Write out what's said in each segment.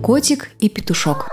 Котик и петушок.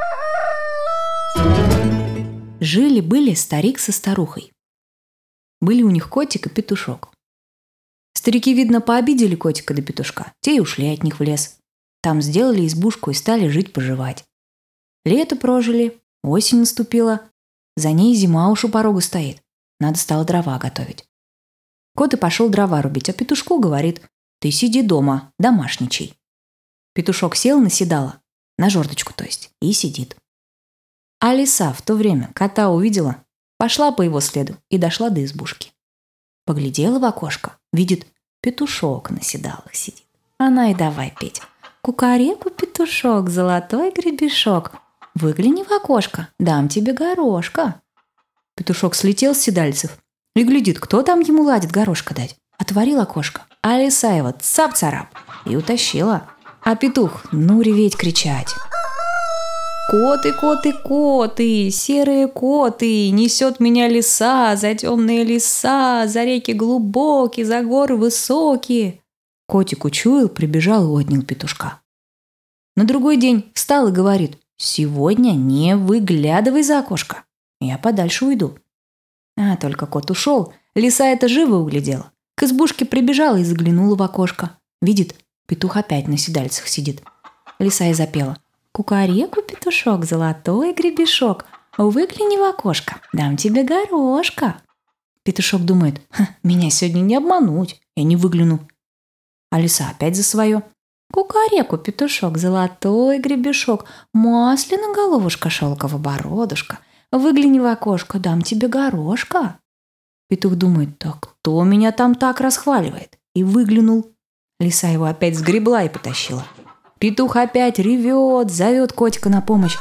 Жили-были старик со старухой. Были у них котик и петушок. Старики, видно, пообидели котика да петушка. Те и ушли от них в лес. Там сделали избушку и стали жить-поживать. Лето прожили, осень наступила. За ней зима уж у порога стоит. Надо стало дрова готовить. Кот и пошел дрова рубить, а петушку говорит: «Ты сиди дома, домашничай». Петушок сел на седало, на жердочку, то есть, и сидит. А лиса в то время кота увидела, пошла по его следу и дошла до избушки. Поглядела в окошко, видит, петушок на седалах сидит. Она и давай петь: «Кукареку, петушок, золотой гребешок, выгляни в окошко, дам тебе горошка». Петушок слетел с седальцев и глядит, кто там ему ладит горошка дать. Отворил окошко, а лиса его цап-царап и утащила. А петух ну реветь кричать: «Коты, коты, коты, серые коты, несет меня лиса за темные леса, за реки глубокие, за горы высокие». Котик учуял, прибежал и отнял петушка. На другой день встал и говорит: «Сегодня не выглядывай за окошко, я подальше уйду». А только кот ушел, лиса это живо углядела. К избушке прибежала и заглянула в окошко. Видит, петух опять на седальцах сидит. Лиса и запела: «Кукареку, петушок, золотой гребешок, выгляни в окошко, дам тебе горошка». Петушок думает: меня сегодня не обмануть, я не выгляну. А лиса опять за свое: «Кукареку, петушок, золотой гребешок, масляная головушка, шелковая бородушка, выгляни в окошко, дам тебе горошка». Петух думает: так кто меня там так расхваливает? И выглянул. Лиса его опять сгребла и потащила. Петух опять ревет, зовет котика на помощь.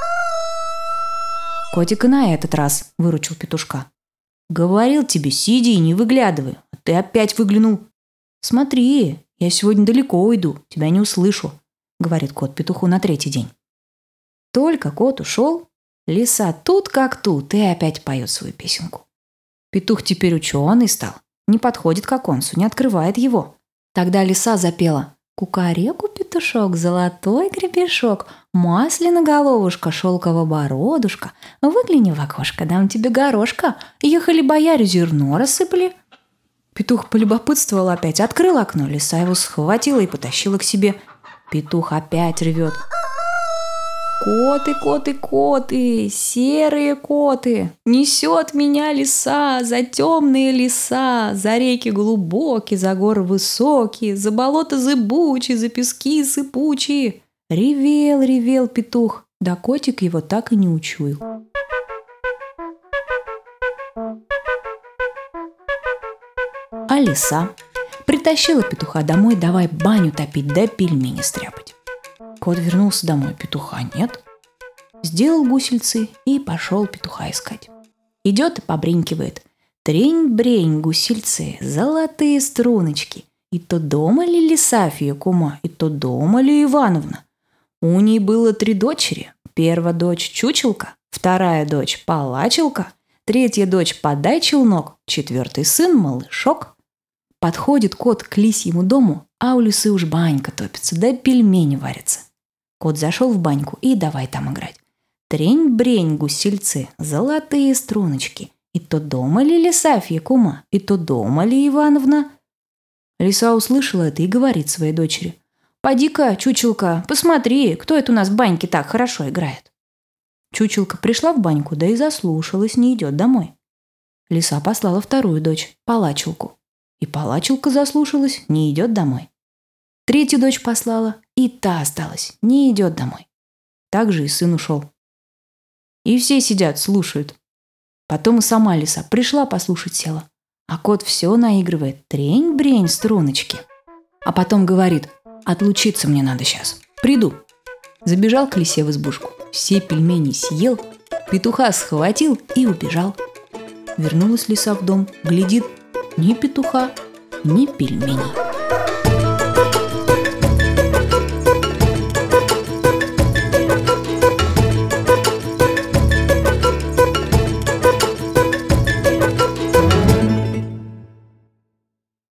Котик и на этот раз выручил петушка. «Говорил тебе, сиди и не выглядывай, а ты опять выглянул. Смотри, я сегодня далеко уйду, тебя не услышу», — говорит кот петуху на третий день. Только кот ушел, лиса тут как тут и опять поет свою песенку. Петух теперь ученый стал, не подходит к оконцу, не открывает его. Тогда лиса запела: «Кукареку, петушок, золотой гребешок, масляная головушка, шелковая бородушка, выгляни в окошко, дам тебе горошка, ехали бояре, зерно рассыпали». Петух полюбопытствовал опять, открыл окно, лиса его схватила и потащила к себе. Петух опять ревет: «Коты, коты, коты, серые коты, несет меня лиса за темные леса, за реки глубокие, за горы высокие, за болота зыбучие, за пески сыпучие». Ревел, ревел петух, да котик его так и не учуял. А лиса притащила петуха домой, давай баню топить да пельмени стряпать. Кот вернулся домой, петуха нет. Сделал гусельцы и пошел петуха искать. Идет и побринкивает: «Трень-брень, гусельцы, золотые струночки, и то дома ли Лисафия кума, и то дома ли Ивановна? У ней было 3 дочери. Первая дочь чучелка, вторая дочь палачелка, третья дочь подай челнок, 4-й сын малышок». Подходит кот к лисьему дому, а у лисы уж банька топится, да пельмени варятся. Кот зашел в баньку и давай там играть. Трень-брень, гусельцы, золотые струночки, и то дома ли Лисафья кума, и то дома ли Ивановна? Лиса услышала это и говорит своей дочери: «Поди-ка, чучелка, посмотри, кто это у нас в баньке так хорошо играет». Чучелка пришла в баньку, да и заслушалась, не идет домой. Лиса послала вторую дочь, палачелку. И палачелка заслушалась, не идет домой. Третью дочь послала, и та осталась, не идет домой. Так же и сын ушел. И все сидят, слушают. Потом и сама лиса пришла послушать, села. А кот все наигрывает: трень-брень, струночки. А потом говорит: «Отлучиться мне надо сейчас, приду». Забежал к лисе в избушку, все пельмени съел, петуха схватил и убежал. Вернулась лиса в дом, глядит: ни петуха, ни пельменей.